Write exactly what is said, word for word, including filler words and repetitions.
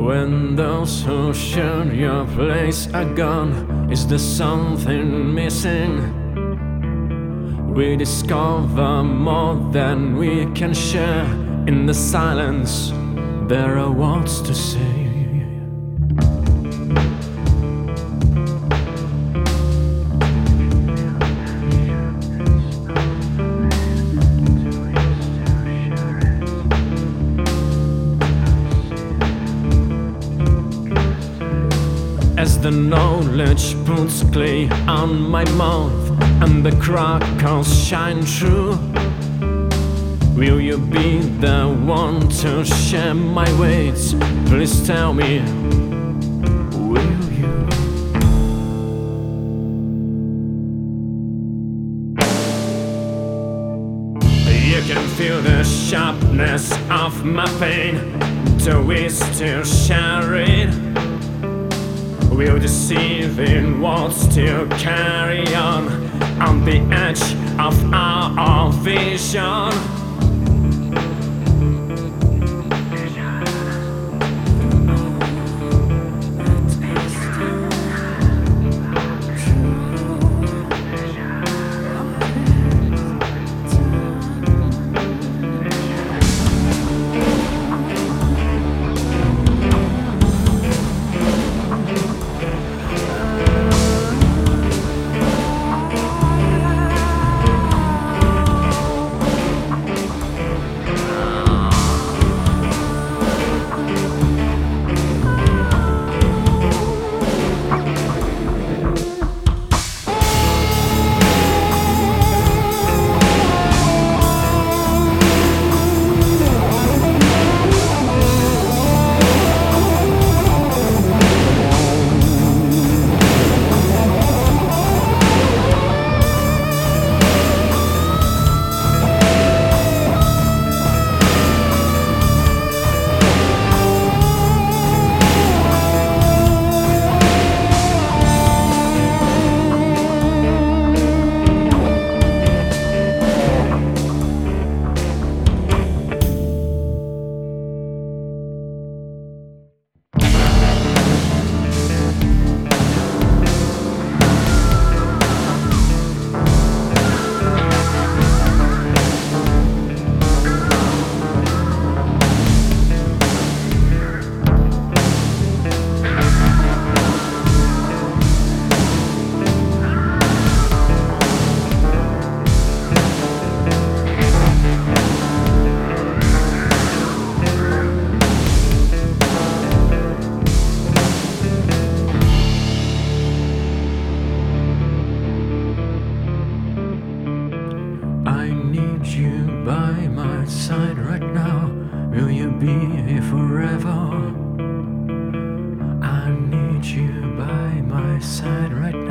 When those who share your place are gone, is there something missing? We discover more than we can share. In the silence, there are words to say. As the knowledge puts clay on my mouth and the crackles shine through, will you be the one to share my weight? Please tell me, will you? You can feel the sharpness of my pain. Do we still share it? Will deceiving words still carry on on the edge of our vision? You by my side right now. Will you be here forever? I need you by my side right now.